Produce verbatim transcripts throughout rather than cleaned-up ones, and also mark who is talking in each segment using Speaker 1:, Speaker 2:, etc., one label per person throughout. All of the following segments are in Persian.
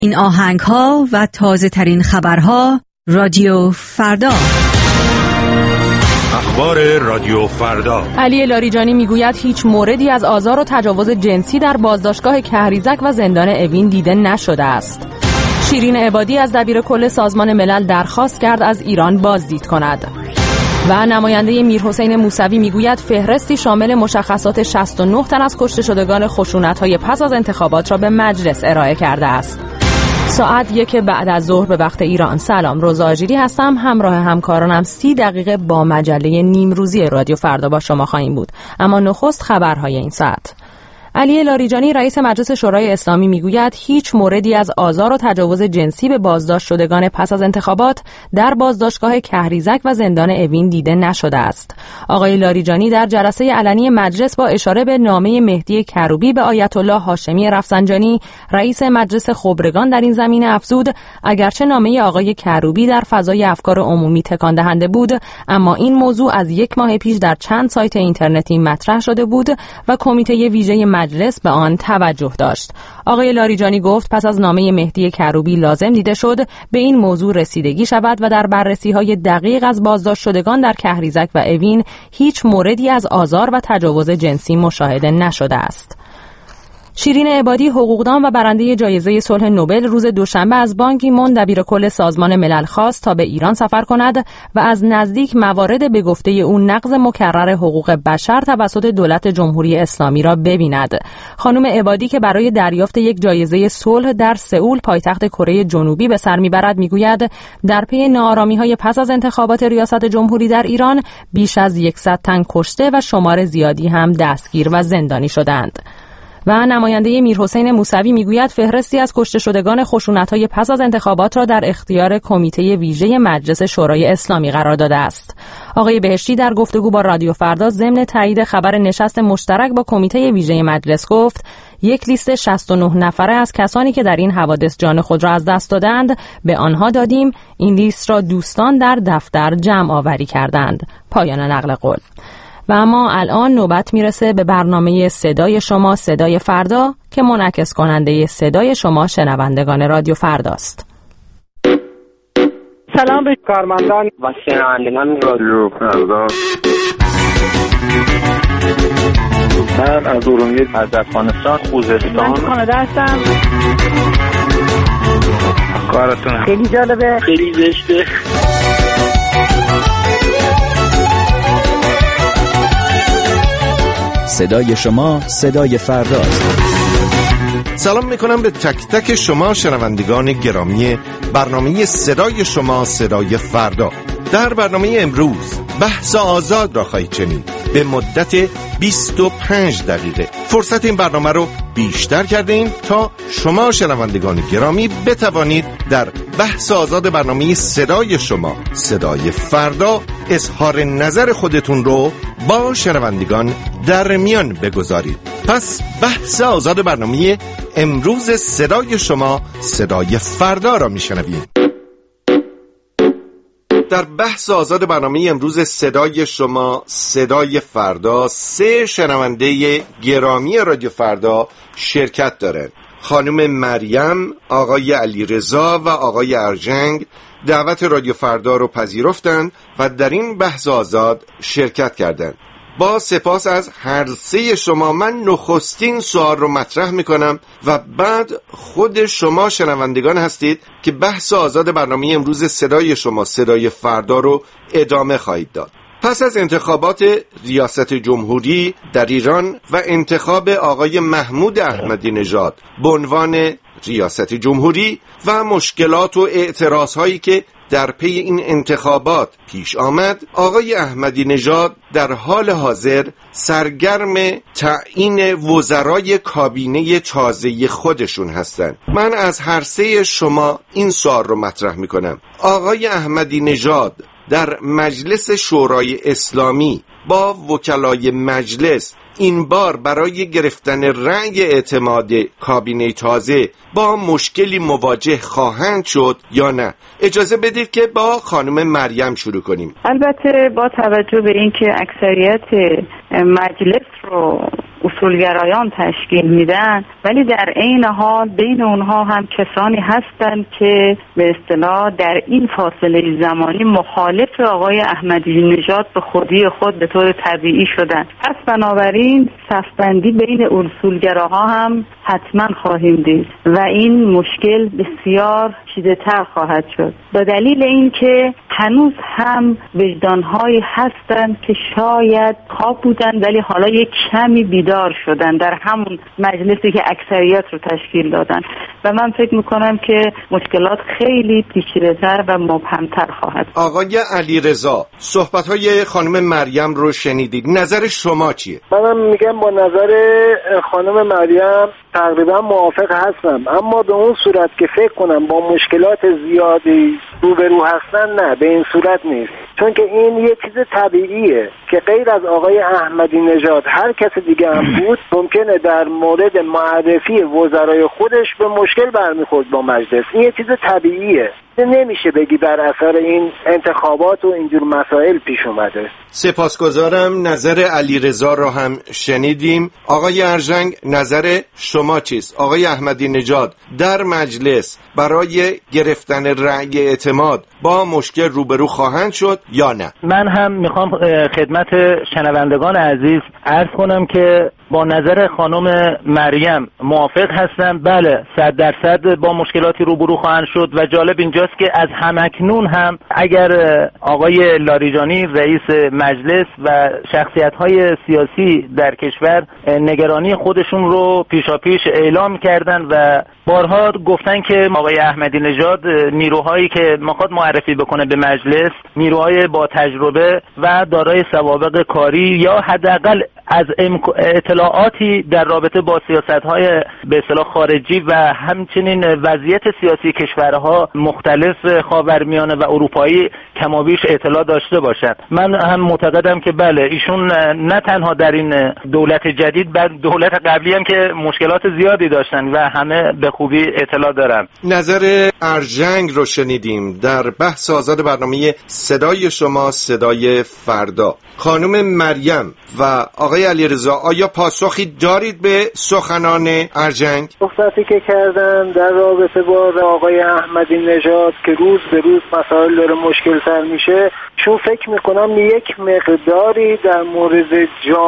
Speaker 1: این آهنگ ها و تازه ترین خبرها رادیو فردا.
Speaker 2: اخبار رادیو فردا.
Speaker 3: علی لاریجانی میگوید هیچ موردی از آزار و تجاوز جنسی در بازداشتگاه کهریزک و زندان اوین دیده نشده است. شیرین عبادی از دبیرکل سازمان ملل درخواست کرد از ایران بازدید کند. و نماینده میرحسین موسوی میگوید فهرستی شامل مشخصات شصت و نه تن از کشته شدگان خشونت‌های پس از انتخابات را به مجلس ارائه کرده است. ساعت یک بعد از ظهر به وقت ایران. سلام، روزا آژیری هستم. همراه همکارانم سی دقیقه با مجله نیمروزی رادیو فردا با شما خواهیم بود. اما نخست خبرهای این ساعت. علی لاریجانی رئیس مجلس شورای اسلامی میگوید هیچ موردی از آزار و تجاوز جنسی به بازداشت شدگان پس از انتخابات در بازداشتگاه کهریزک و زندان اوین دیده نشده است. آقای لاریجانی در جلسه علنی مجلس با اشاره به نامه مهدی کروبی به آیت الله هاشمی رفسنجانی رئیس مجلس خبرگان در این زمینه افزود اگرچه نامه آقای کروبی در فضای افکار عمومی تکان دهنده بود، اما این موضوع از یک ماه پیش در چند سایت اینترنتی مطرح شده بود و کمیته ویژه مجلس به آن توجه داشت. آقای لاریجانی گفت پس از نامه مهدی کروبی لازم دیده شد به این موضوع رسیدگی شود و در بررسی‌های دقیق از بازداشت شدگان در کهریزک و اوین هیچ موردی از آزار و تجاوز جنسی مشاهده نشده است. شیرین عبادی حقوقدان و برنده جایزه صلح نوبل روز دوشنبه از بان کی مون دبیرکل سازمان ملل خواست تا به ایران سفر کند و از نزدیک موارد به گفته او نقض مکرر حقوق بشر توسط دولت جمهوری اسلامی را ببیند. خانم عبادی که برای دریافت یک جایزه صلح در سئول پایتخت کره جنوبی به سر میبرد میگوید در پی ناآرامی‌های پس از انتخابات ریاست جمهوری در ایران بیش از صد تن کشته و شمار زیادی هم دستگیر و زندانی شدند. و نماینده میرحسین موسوی میگوید فهرستی از کشته شدگان خشونت‌های پس از انتخابات را در اختیار کمیته ویژه مجلس شورای اسلامی قرار داده است. آقای بهشتی در گفتگو با رادیو فردا ضمن تایید خبر نشست مشترک با کمیته ویژه مجلس گفت یک لیست شصت و نه نفره از کسانی که در این حوادث جان خود را از دست دادند به آنها دادیم. این لیست را دوستان در دفتر جمع آوری کردند. پایان نقل قول. و اما الان نوبت میرسه به برنامه صدای شما صدای فردا که منعکس کننده صدای شما شنوندگان رادیو فرداست.
Speaker 4: سلام به کارمندان و شنوندگان رادیو فردا.
Speaker 5: من از ارومیه از افغانستان خوزستان
Speaker 4: من کانادا هستم.
Speaker 5: کارتون
Speaker 4: خیلی جالبه،
Speaker 5: خیلی زشته.
Speaker 6: صدای شما صدای فرداست.
Speaker 2: سلام میکنم به تک تک شما شنوندگان گرامی برنامه صدای شما صدای فردا. در برنامه امروز بحث آزاد را خواهید شنید به مدت بیست و پنج دقیقه. فرصت این برنامه رو بیشتر کردیم تا شما شنوندگان گرامی بتوانید در بحث آزاد برنامه صدای شما صدای فردا اظهار نظر خودتون رو با شنوندگان در میان بگذارید. پس بحث آزاد برنامه امروز صدای شما صدای فردا را میشنوید. در بحث آزاد برنامه امروز صدای شما صدای فردا سه شنونده گرامی رادیو فردا شرکت دارند. خانم مریم، آقای علیرضا و آقای ارجنگ دعوت رادیو فردا رو پذیرفتند و در این بحث آزاد شرکت کردند. با سپاس از هر سه شما من نخستین سوال رو مطرح میکنم و بعد خود شما شنوندگان هستید که بحث آزاد برنامه امروز صدای شما صدای فردا رو ادامه خواهید داد. پس از انتخابات ریاست جمهوری در ایران و انتخاب آقای محمود احمدی نژاد به عنوان ریاست جمهوری و مشکلات و اعتراض هایی که در پی این انتخابات پیش آمد، آقای احمدی نژاد در حال حاضر سرگرم تعیین وزرای کابینه تازه خودشون هستند. من از هر سه شما این سوال رو مطرح میکنم: آقای احمدی نژاد در مجلس شورای اسلامی با وکلای مجلس این بار برای گرفتن رأی اعتماد کابینه تازه با مشکلی مواجه خواهند شد یا نه؟ اجازه بدید که با خانم مریم شروع کنیم.
Speaker 7: البته با توجه به اینکه اکثریت مجلس رو اصولگرایان تشکیل میدن، ولی در عین حال بین اونها هم کسانی هستند که به اصطلاح در این فاصله زمانی مخالف آقای احمدی نژاد به خودی خود به طور طبیعی شدن. پس بنابراین صفبندی بین اصولگراها هم حتما خواهیم دید و این مشکل بسیار شیده‌تر خواهد شد، به دلیل اینکه هنوز هم وجدان‌هایی هستند که شاید خواب بودن ولی حالا یک کمی بیدار شدن در همون مجلسی که اکثریت رو تشکیل دادن و من فکر میکنم که مشکلات خیلی پیچیده‌تر و مبهم‌تر خواهد.
Speaker 2: آقای علیرضا، صحبت‌های خانم مریم رو شنیدید، نظر شما چیه؟
Speaker 8: منم میگم با نظر خانم مریم تقریبا موافق هستم، اما به اون صورت که فکر کنم با مشکلات زیادی روبرو هستن، نه، به این صورت نیست. چون که این یه چیز طبیعیه که غیر از آقای احمدی نژاد هر کس دیگه هم بود ممکنه در مورد معرفی وزرای خودش به مشکل برمیخورد با مجلس. این یه چیز طبیعیه، نمیشه بگی بر اثر این انتخابات و اینجور مسائل پیش اومده.
Speaker 2: سپاسگزارم. نظر علیرضا رو هم شنیدیم. آقای ارژنگ، نظر شما چیست؟ آقای احمدی نژاد در مجلس برای گرفتن رأی اعتماد با مشکل روبرو خواهند شد یا نه؟
Speaker 5: من هم میخوام خدمت شنوندگان عزیز عرض کنم که با نظر خانم مریم موافق هستم. بله، صد درصد با مشکلاتی روبرو خواهند شد و جالب اینجاست که از همکنون هم اگر آقای لاریجانی رئیس مجلس و شخصیت‌های سیاسی در کشور نگرانی خودشون رو پیشاپیش اعلام کردن و بارها گفتن که آقای احمدی نژاد نیروهایی که میخواد معرفی بکنه به مجلس نیروهای با تجربه و دارای سوابق کاری یا حداقل از اطلاعاتی در رابطه با سیاست‌های به اصطلاح خارجی و همچنین وضعیت سیاسی کشورها مختلف خاورمیانه و اروپایی کمابیش اطلاع داشته باشند. من هم معتقدم که بله، ایشون نه تنها در این دولت جدید بلکه دولت قبلی هم که مشکلات زیادی داشتن و همه به خوبی اطلاع دارن.
Speaker 2: نظر ارژنگ رو شنیدیم در بحث آزاد برنامه صدای شما صدای فردا. خانم مریم و آقای علیرضا، آیا پاسخی دارید به سخنان ارژنگ؟
Speaker 8: صحبتی که کردن در رابطه با آقای احمدی نژاد که روز به روز مسائل داره مشکل تر میشه، چون فکر میکنم یک مقداری در مورد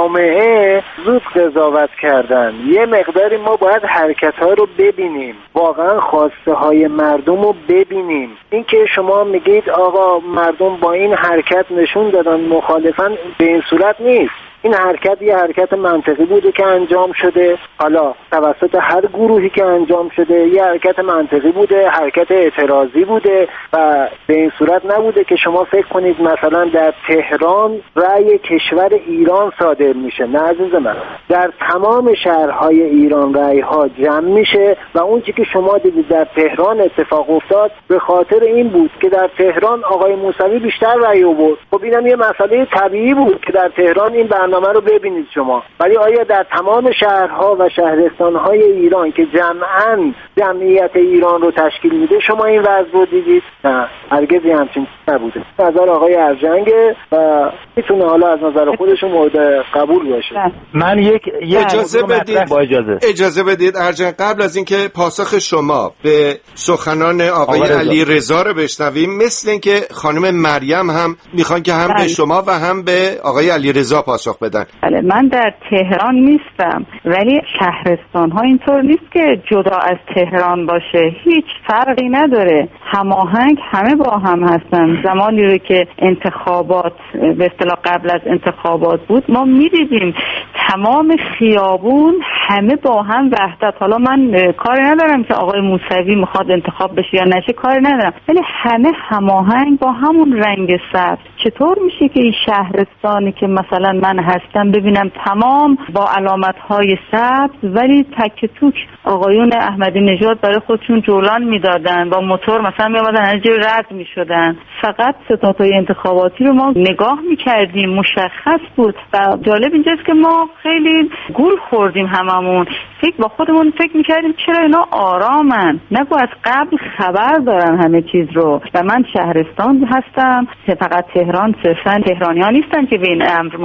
Speaker 8: جامعه زود قضاوت کردن. یه مقداری ما باید حرکت ها رو ببینیم، واقعا خواسته های مردم رو ببینیم. این که شما میگید آقا مردم با این حرکت نشون دادن مخالفن، به این صورت نیست. این حرکت یه حرکت منطقی بوده که انجام شده، حالا توسط هر گروهی که انجام شده یه حرکت منطقی بوده، حرکت اعتراضی بوده و به این صورت نبوده که شما فکر کنید مثلا در تهران رأی کشور ایران صادر میشه. نه عزیز من، در تمام شهرهای ایران رأی ها جمع میشه و اون چیزی که شما دیدید در تهران اتفاق افتاد به خاطر این بود که در تهران آقای موسوی بیشتر رأی آورد. خب اینم یه مسئله طبیعی بود که در تهران این برنامه رو ببینید شما، ولی آیا در تمام شهرها و شهرستانهای ایران که جمعاً جمعیت ایران رو تشکیل میده شما این وضع رو دیدید؟ نه، هرگز همچین نبوده. نظر آقای ارژنگ و میتونه حالا از نظر خودشون مورد قبول باشه.
Speaker 5: من یک
Speaker 2: اجازه بدید با اجازه اجازه بدید ارژنگ، قبل از اینکه پاسخ شما به سخنان آقای علیرضا رو بشنویم، مثل اینکه خانم مریم هم میخوان که هم به شما و هم به آقای علیرضا پاسخ بدن.
Speaker 7: بله، من در تهران نیستم ولی شهرستان ها اینطور نیست که جدا از تهران باشه، هیچ فرقی نداره، هماهنگ همه با هم هستن. زمانی رو که انتخابات به اصطلاح قبل از انتخابات بود ما می‌دیدیم تمام خیابون همه با هم وحدت. حالا من کاری ندارم که آقای موسوی میخواد انتخاب بشه یا نشه، کاری ندارم، ولی همه هماهنگ با همون رنگ سبز. چطور میشه که این شهرستانی که مثلا من هستم ببینم تمام با علامت‌های سبز ولی تک توک آقایون احمدی نژاد برای خودشون جولان میدادن، با موتور مثلا میامدن از جای رد میشدن. فقط ستادهای انتخاباتی رو ما نگاه میکردیم، مشخص بود. و جالب اینجاست که ما خیلی گول خوردیم هممون، فکر با خودمون فکر میکردیم چرا اینا آرامن، نگو از قبل خبر دارن همه چیز رو. و من شهرستان هستم، فقط تهران، صرفا تهرانی ها نیستن که به این امر معترض.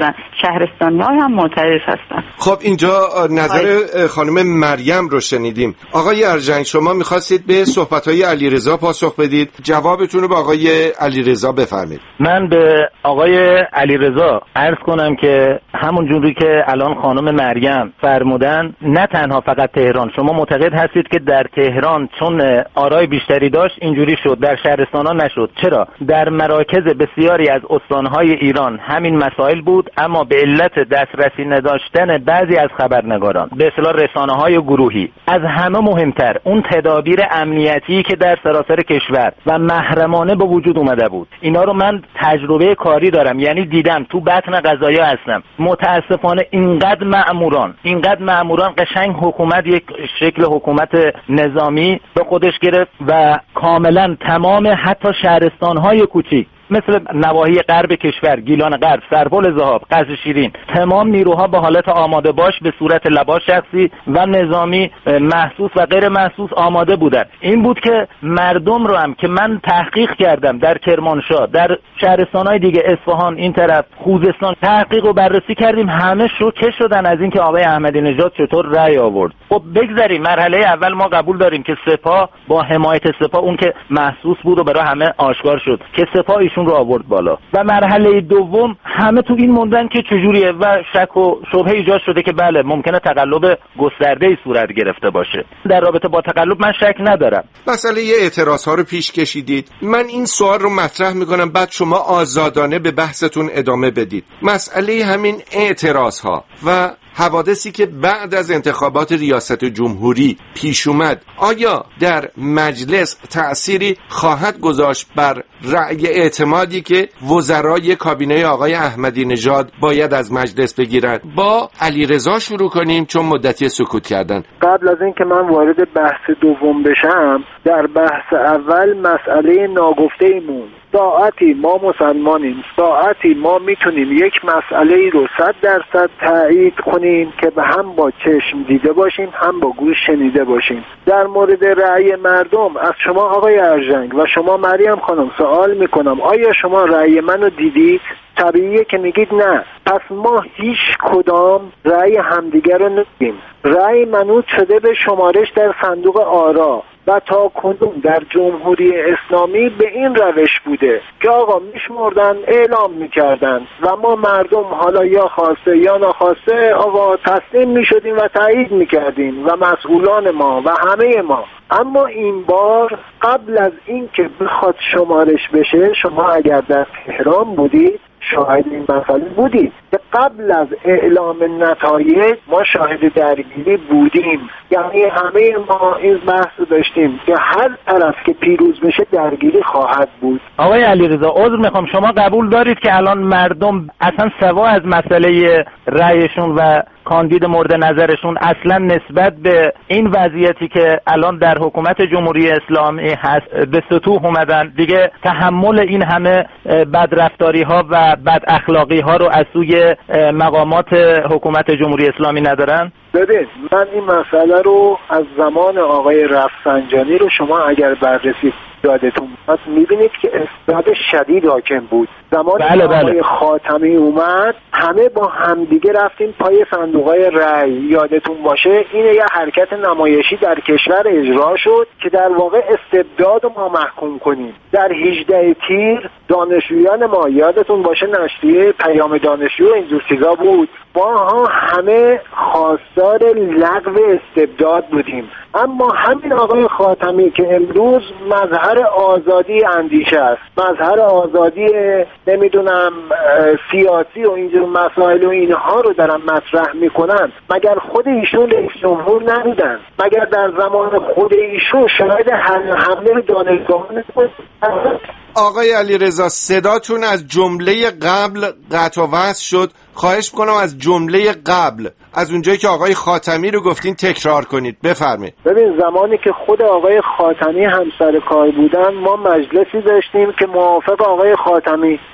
Speaker 7: شدن. شهرستانی‌ها هم معترض هستن.
Speaker 2: خب اینجا نظر خانم مریم رو شنیدیم. آقای ارجنگ شما می‌خواستید به صحبت‌های علیرضا پاسخ بدید، جوابتون رو به آقای علیرضا بفرمایید.
Speaker 5: من به آقای علیرضا عرض کنم که همون جوری که الان خانم مریم فرمودن، نه تنها فقط تهران، شما معتقد هستید که در تهران چون آرای بیشتری داشت اینجوری شد، در شهرستان‌ها نشد. چرا؟ در مراکز بسیاری از استان‌های ایران همین مسائل بود، اما به علت دسترسی نداشتن بعضی از خبرنگاران به اصطلاح رسانه‌های گروهی، از همه مهمتر اون تدابیر امنیتی که در سراسر کشور و محرمانه به وجود اومده بود، اینا رو من تجربه کاری دارم، یعنی دیدم، تو بطن قضایا هستم. متاسفانه اینقدر مأموران اینقدر مأموران قشنگ حکومت یک شکل حکومت نظامی به خودش گرفت و کاملا تمام حتی شهرستان‌های کوچیک مثل نواحی غرب کشور، گیلان غرب، سرپل ذهاب، قصر شیرین، تمام نیروها به حالت آماده باش به صورت لباس شخصی و نظامی محسوس و غیر محسوس آماده بودند. این بود که مردم رو هم که من تحقیق کردم در کرمانشاه، در شهرستان‌های دیگه، اصفهان، این طرف خوزستان، تحقیق و بررسی کردیم، همه شوکه شدن از اینکه آقای احمدی نژاد چطور رأی آورد. خب بگذاریم مرحله اول ما قبول داریم که سپاه با حمایت سپاه، اون که محسوس بود و برای همه آشکار شد که سپاه ایشون رو آورد بالا، و مرحله دوم همه تو این موندن که چجوریه و شک و شبهه ایجاد شده که بله ممکنه تقلب گسترده‌ای صورت گرفته باشه. در رابطه با تقلب من شک ندارم.
Speaker 2: مسئله اعتراض‌ها رو پیش کشیدید، من این سوال رو مطرح می‌کنم، بعد شما آزادانه به بحثتون ادامه بدید. مسئله همین اعتراض‌ها و حوادثی که بعد از انتخابات ریاست جمهوری پیش اومد، آیا در مجلس تأثیری خواهد گذاشت بر رأی اعتمادی که وزرای کابینه آقای احمدی نژاد باید از مجلس بگیرن؟ با علیرضا شروع کنیم چون مدتی سکوت کردن.
Speaker 8: قبل از اینکه من وارد بحث دوم بشم، در بحث اول مسئله ناگفته ایمون، ساعتی ما مسلمانیم، ساعتی ما میتونیم یک مسئله ای رو صد درصد تایید کنیم که به هم با چشم دیده باشیم هم با گوش شنیده باشیم. در مورد رأی مردم از شما آقای ارجنگ و شما مریم خانم سوال میکنم، آیا شما رأی منو دیدید؟ طبیعیه که میگید نه. پس ما هیچ کدام رأی همدیگر رو ندیدیم. رأی منوط شده به شمارش در صندوق آرا و تا کنون در جمهوری اسلامی به این روش بوده که آقا میشمردن، اعلام میکردن و ما مردم حالا یا خواسته یا ناخواسته آقا تسلیم میشدیم و تایید میکردیم و مسئولان ما و همه ما. اما این بار قبل از این که بخواد شمارش بشه، شما اگر در تهران بودید شاهد این مسئله بودید که قبل از اعلام نتایج ما شاهد درگیری بودیم. یعنی همه ما این بحث داشتیم که هر طرف که پیروز بشه درگیری خواهد بود.
Speaker 5: آقای علیرضا عذر میخوام، شما قبول دارید که الان مردم اصلا سوا از مسئله رأیشون و کاندید مورد نظرشون اصلا نسبت به این وضعیتی که الان در حکومت جمهوری اسلامی هست به سطوح اومدن، دیگه تحمل این همه بدرفتاری ها و بد اخلاقی ها رو از سوی مقامات حکومت جمهوری اسلامی ندارن؟
Speaker 8: ببین، من این مسئله رو از زمان آقای رفسنجانی رو شما اگر بررسی یادتون هست میبینید که استبداد شدید حاکم بود. زمان
Speaker 5: بله بله.
Speaker 8: آقای خاتمی اومد همه با همدیگه رفتیم پای صندوقای رأی. یادتون باشه این یه حرکت نمایشی در کشور اجرا شد که در واقع استبداد رو ما محکوم کنیم. در هجده تیر دانشجویان ما، یادتون باشه نشریه پیام دانشجو اینجور چیزا بود، ما همه خواستار لغو استبداد بودیم. اما همین آقای خاتمی که امروز مظهر آزادی اندیشه است، مظهر آزادی نمیدونم سیاسی و اینجور مسائل و اینها رو دارن مطرح میکنن، مگر خود ایشون رئیس جمهور نبودن؟ مگر در زمان خود ایشون شاهد حمله دانشگاهان؟
Speaker 2: آقای علیرضا صداتون از جمله قبل قطع و وصل شد، خواهش میکنم از جمله قبل، از اونجایی که آقای خاتمی رو گفتین تکرار کنید. بفرمایید.
Speaker 8: ببین، زمانی که خود آقای خاتمی همسر کار بودن ما مجلسی داشتیم که موافق آقای خاتمی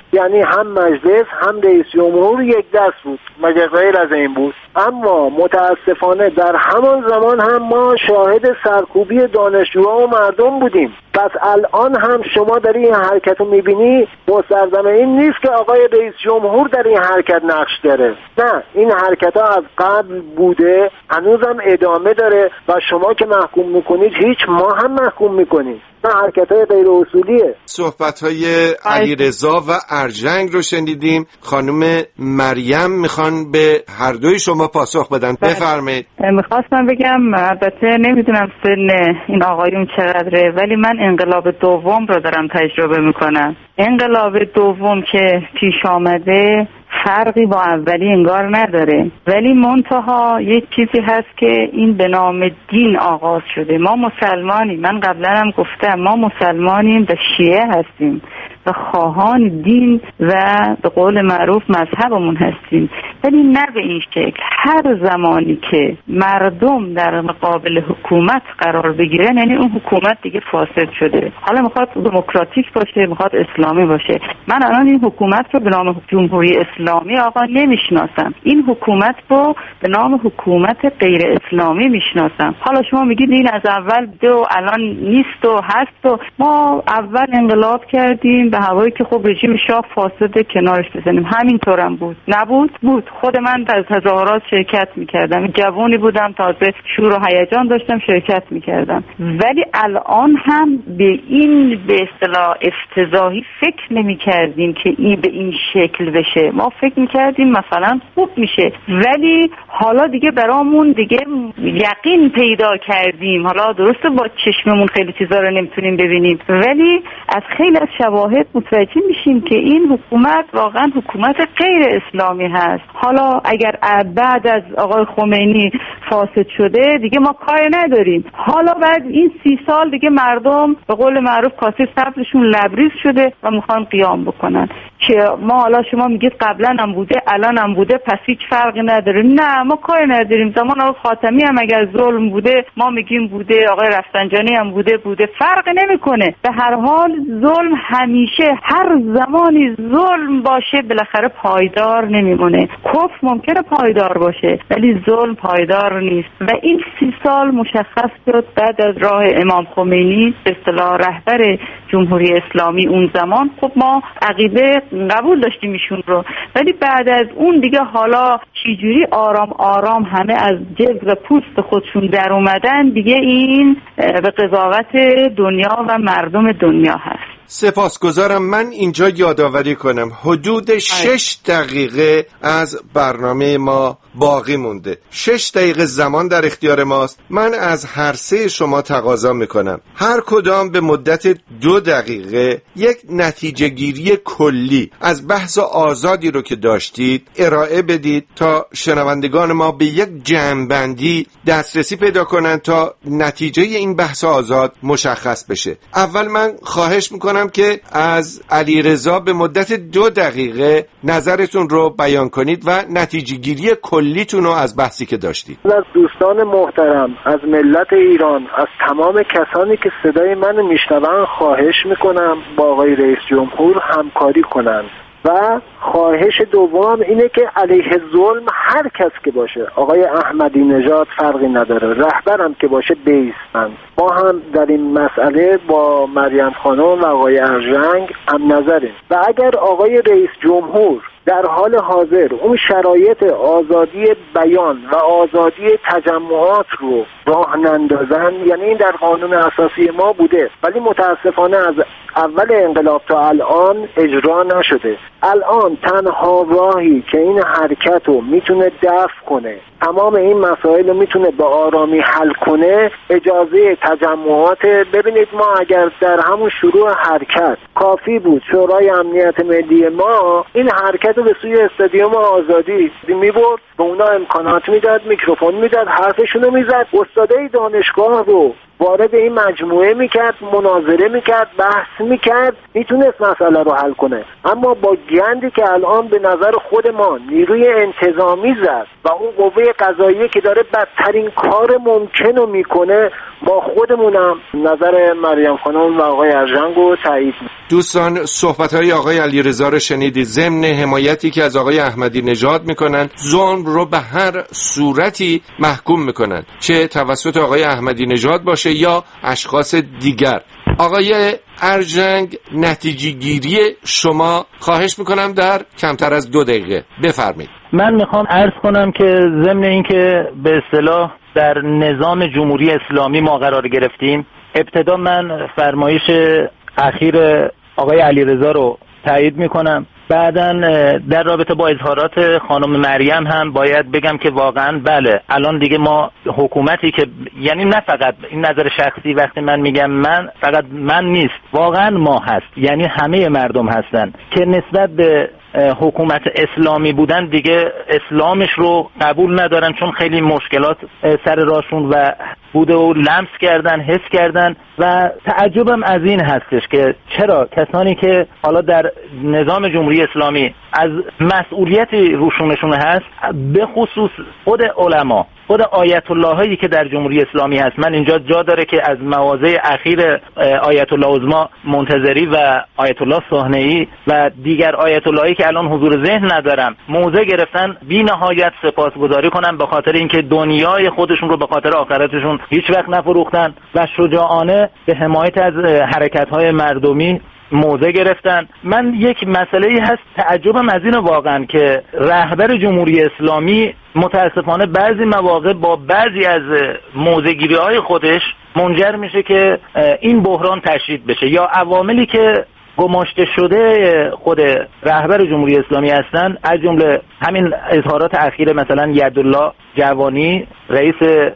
Speaker 8: یعنی هم مجلس هم رئیس جمهور یک دست بود، مگه غیر از این بود؟ اما متاسفانه در همان زمان هم ما شاهد سرکوبی دانشجوها و مردم بودیم. پس الان هم شما در این حرکت رو میبینی مستلزم این نیست که آقای رئیس جمهور در این حرکت نقش داره، نه، این حرکت ها از قبل بوده، هنوزم ادامه داره و شما که محکوم میکنید هیچ، ما هم محکوم میکنید. نه، حرکت های غیر اصولیه.
Speaker 2: صحبت های علیرضا و ارژنگ رو شنیدیم. خانم مریم میخوان به هر دوی شما پاسخ بدن. بفرمایید.
Speaker 7: میخواستم بگم البته نمیدونم سن این آقایون چقدره، ولی من انقلاب دوم رو دارم تجربه میکنم. انقلاب دوم که پیش آمده فرقی با اولی انگار نداره، ولی منتها یک چیزی هست که این به نام دین آغاز شده. ما مسلمانیم، من قبلا هم گفتم ما مسلمانیم و شیعه هستیم و خواهان دین و به قول معروف مذهبمون هستیم، ولی نه به این شکل. هر زمانی که مردم در مقابل حکومت قرار بگیرن یعنی اون حکومت دیگه فاسد شده. حالا میخواد دموکراتیک باشه، میخواد اسلامی باشه. من الان این حکومت رو به نام جمهوری اسلامی آقا نمیشناسم، این حکومت رو به نام حکومت غیر اسلامی میشناسم. حالا شما میگید این از اول بوده و الان نیست و هست و ما اول انقلاب کردیم به هوایی که خب رژیم شاه فاسده کنارش بزنیم. همینطورم بود نبود بود. خود من در تظاهرات شرکت میکردم، جوانی بودم، تازه شور و هیجان داشتم، شرکت میکردم. ولی الان هم به این به اصطلاح افتضاحی فکر نمیکردیم که این به این شکل بشه. ما فکر میکردیم مثلا خوب میشه، ولی حالا دیگه برامون دیگه یقین پیدا کردیم. حالا درسته با چشممون خیلی چیزا رو نمیتونیم ببینیم، ولی از خیلی از شواهد متوجه میشیم که این حکومت واقعا حکومت غیر اسلامی هست. حالا اگر بعد از آقای خمینی فاسد شده دیگه ما کاری نداریم. حالا بعد این سی سال دیگه مردم به قول معروف کاسه سبزشون لبریز شده و میخوان قیام بکنن که ما حالا شما میگید قبلا هم بوده الان هم بوده پس هیچ فرقی نداره. نه، ما کاری نداریم. زمان آقای خاتمی هم اگر ظلم بوده ما میگیم بوده، آقای رفسنجانی هم بوده بوده، فرق نمیکنه. به هر حال ظلم همیشه هر زمانی ظلم باشه بالاخره پایدار نمیمونه. کفر ممکنه پایدار باشه ولی ظلم پایدار نیست و این سی سال مشخص شد بعد از راه امام خمینی به اصطلاح رهبر جمهوری اسلامی اون زمان. خب ما عقیده قبول داشتیم ایشون رو، ولی بعد از اون دیگه حالا چجوری آرام آرام همه از جلد و پوست خودشون در اومدن دیگه این به قضاوت دنیا و مردم دنیا هست.
Speaker 2: سپاسگزارم. من اینجا یادآوری کنم حدود شش دقیقه از برنامه ما باقی مونده. شش دقیقه زمان در اختیار ماست. من از هر سه شما تقاضا میکنم هر کدام به مدت دو دقیقه یک نتیجه گیری کلی از بحث آزادی رو که داشتید ارائه بدید تا شنوندگان ما به یک جمع‌بندی دسترسی پیدا کنن تا نتیجه این بحث آزاد مشخص بشه. اول من خواهش میکنم که از علیرضا به مدت دو دقیقه نظرتون رو بیان کنید و نتیجه گیری کلیتون رو از بحثی که داشتید.
Speaker 8: از دوستان محترم، از ملت ایران، از تمام کسانی که صدای من میشنون خواهش میکنم با آقای رئیس جمهور همکاری کنند و خواهش دوم اینه که علیه ظلم هر کس که باشه، آقای احمدی نژاد فرقی نداره، رهبرم که باشه بیستند. ما هم در این مسئله با مریم خانم و آقای ارژنگ هم نظریم و اگر آقای رئیس جمهور در حال حاضر اون شرایط آزادی بیان و آزادی تجمعات رو راه نندازن، یعنی این در قانون اساسی ما بوده ولی متاسفانه از اول انقلاب تا الان اجرا نشده. الان تنها راهی که این حرکت رو میتونه دفع کنه، تمام این مسائل رو میتونه به آرامی حل کنه، اجازه تجمعات. ببینید ما اگر در همون شروع حرکت کافی بود شورای امنیت ملی ما این حرکت رو به سوی استادیوم آزادی میبرد، به اونا امکانات میداد، میکروفون میداد، حرفشون رو میزد، استادای دانشگاه رو وارد این مجموعه میکرد، مناظره میکرد، بحث میکرد، میتونست مسئله رو حل کنه. اما با گندی که الان به نظر خود ما نیروی انتظامی زد و اون قوه قضاییه که داره بدترین کار ممکن رو میکنه، ما خودمونم نظر مریم خانم و آقای ارژنگ رو تایید میکنیم.
Speaker 2: دوستان صحبت‌های آقای علیرضا رو شنیدید. ضمن حمایتی که از آقای احمدی نژاد میکنن، ظلم رو به هر صورتی محکوم میکنن، چه توسط آقای احمدی نژاد باشه یا اشخاص دیگر. آقای ارجنگ، نتیجه گیری شما خواهش میکنم در کمتر از دو دقیقه بفرمایید.
Speaker 5: من میخوام عرض کنم که ضمن اینکه به اصطلاح در نظام جمهوری اسلامی ما قرار گرفتیم، ابتدا من فرمایش اخیر آقای علیرضا رو تایید میکنم. بعداً در رابطه با اظهارات خانم مریم هم باید بگم که واقعاً بله، الان دیگه ما حکومتی که، یعنی نه فقط این نظر شخصی، وقتی من میگم من، فقط من نیست، واقعاً ما هست، یعنی همه مردم هستن که نسبت به حکومت اسلامی بودن دیگه اسلامش رو قبول ندارن، چون خیلی مشکلات سر راشون و بوده و لمس کردن، حس کردن. و تعجبم از این هستش که چرا کسانی که حالا در نظام جمهوری اسلامی از مسئولیتی روشونشون هست، به خصوص خود علما، خود آیت الله هایی که در جمهوری اسلامی هست، من اینجا جا داره که از مواضع اخیر آیت الله عظما منتظری و آیت الله صحنه‌ای و دیگر آیت اللهی که الان حضور ذهن ندارم موضع گرفتن، بی نهایت سپاسگزاری کنم به خاطر اینکه دنیای خودشون رو به خاطر آخرتشون هیچ وقت نفروختن و شجاعانه به حمایت از حرکت‌های مردمی موضع گرفتن. من یک مسئله هست تعجبم از این واقعا که رهبر جمهوری اسلامی متاسفانه بعضی مواقع با بعضی از موضع‌گیری‌های خودش منجر میشه که این بحران تشدید بشه، یا عواملی که گماشته شده خود رهبر جمهوری اسلامی هستن، از جمله همین اظهارات اخیر مثلا یدالله جوانی رئیس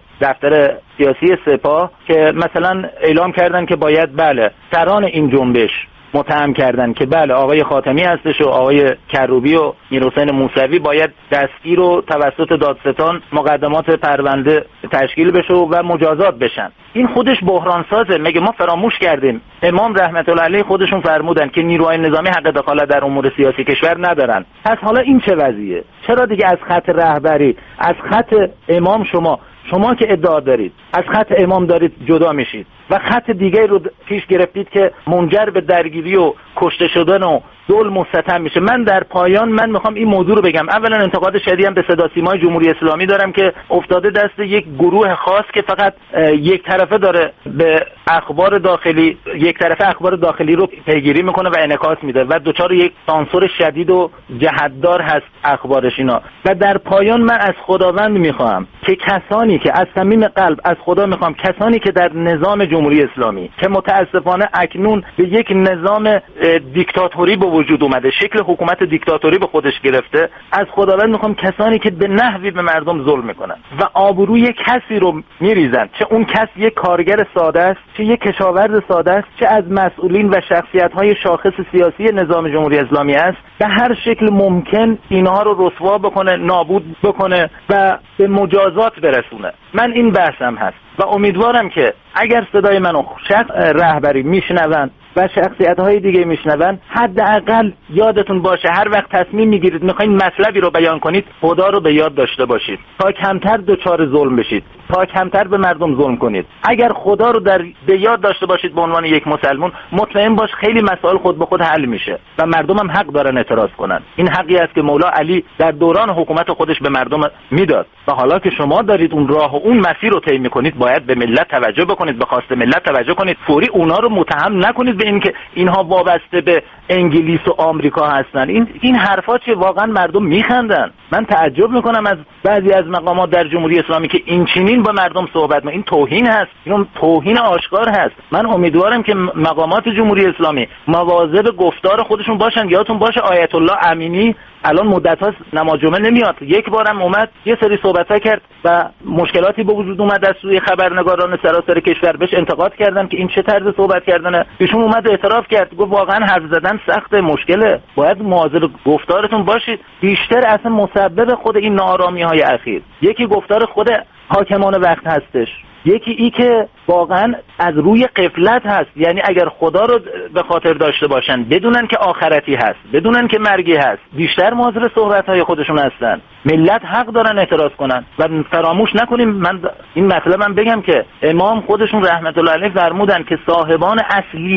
Speaker 5: دفتر سیاسی سپاه که مثلا اعلام کردن که باید بله سران این جنبش متهم کردن که بله آقای خاتمی هستش و آقای کروبی و میرحسین موسوی باید دستگیر و توسط دادستان مقدمات پرونده تشکیل بشه و مجازات بشن. این خودش بحران سازه. مگه ما فراموش کردیم امام رحمت الله علیه خودشون فرمودن که نیروهای نظامی حق دخالت در امور سیاسی کشور ندارن؟ پس حالا این چه وضعیه؟ چرا دیگه از خط رهبری، از خط امام شما شما که ادعا دارید از خط امام دارید جدا میشید و خط دیگه رو پیش گرفتید که منجر به درگیری و کشته شدن و ظلم و ستم میشه. من در پایان من میخوام این موضوع رو بگم. اولا انتقاد شدیدم به صدا سیمای جمهوری اسلامی دارم که افتاده دست یک گروه خاص که فقط یک طرفه داره به اخبار داخلی، یک طرفه اخبار داخلی رو پیگیری میکنه و انعکاس میده و دوچار یک سانسور شدید و جهتدار هست اخبارش اینا. و در پایان من از خداوند میخوام که کسانی که از صمیم قلب از خدا میخوام کسانی که در نظام جمهوری اسلامی که متاسفانه اکنون به یک نظام دیکتاتوری به وجود اومده، شکل حکومت دیکتاتوری به خودش گرفته، از خداوند میخوام کسانی که به نحوی به مردم ظلم میکنن و آبروی کسی رو میریزن، چه اون کس یک کارگر ساده است، چه یک کشاورز ساده است، چه از مسئولین و شخصیت‌های شاخص سیاسی نظام جمهوری اسلامی است، به هر شکل ممکن اینها رو رسوا بکنه، نابود بکنه و به مجازات برسونه. من این بحثم هست و امیدوارم که اگر صدای منو شخص رهبری میشنون و شخصیت‌های دیگه میشنون، حداقل یادتون باشه هر وقت تصمیم میگیرید میخواین مطلبی رو بیان کنید، خدا رو به یاد داشته باشید تا کمتر دچار ظلم بشید، تا کمتر به مردم ظلم کنید. اگر خدا رو در به یاد داشته باشید به عنوان یک مسلمان، مطمئن باش خیلی مسائل خود به خود حل میشه و مردم هم حق دارن اعتراض کنن. این حقی است که مولا علی در دوران حکومت خودش به مردم میداد و حالا که شما دارید اون راه و اون مسیر رو طی میکنید، باید به ملت توجه بکنید، به خواست ملت توجه کنید، فوری اونا رو متهم نکنید به اینکه اینها وابسته به انگلیس و آمریکا هستن. این این حرفا چه؟ واقعا مردم میخندن. من تعجب میکنم از بعضی از مقامات در جمهوری اسلامی که این چنین با مردم صحبت میکنن. این توهین هست، این توهین آشکار هست. من امیدوارم که مقامات جمهوری اسلامی مواظب گفتار خودشون باشن. یادتون باشه آیت الله امینی الان مدت هاست نماز جمعه نمیاد، یک بارم اومد یه سری صحبت‌ها کرد و مشکلاتی به وجود اومد از سوی خبرنگاران سراسر کشور، بهش انتقاد کردن که این چه طرز صحبت کردنه. ایشون اومد اعتراف کرد، گفت واقعا حرف زدن سخت، مشکله، باید مواظب گفتارتون باشید. بیشتر اصلا مسبب خود این ناآرامی‌های اخیر یکی گفتار خود حاکمان وقت هستش، یکی ای که واقعا از روی غفلت هست. یعنی اگر خدا رو به خاطر داشته باشن، بدونن که آخرتی هست، بدونن که مرگی هست، بیشتر مواظب صحبت‌های خودشون هستن. ملت حق دارن اعتراض کنن و فراموش نکنیم. من این مطلبم بگم که امام خودشون رحمت الله علیه فرمودن که صاحبان اصلی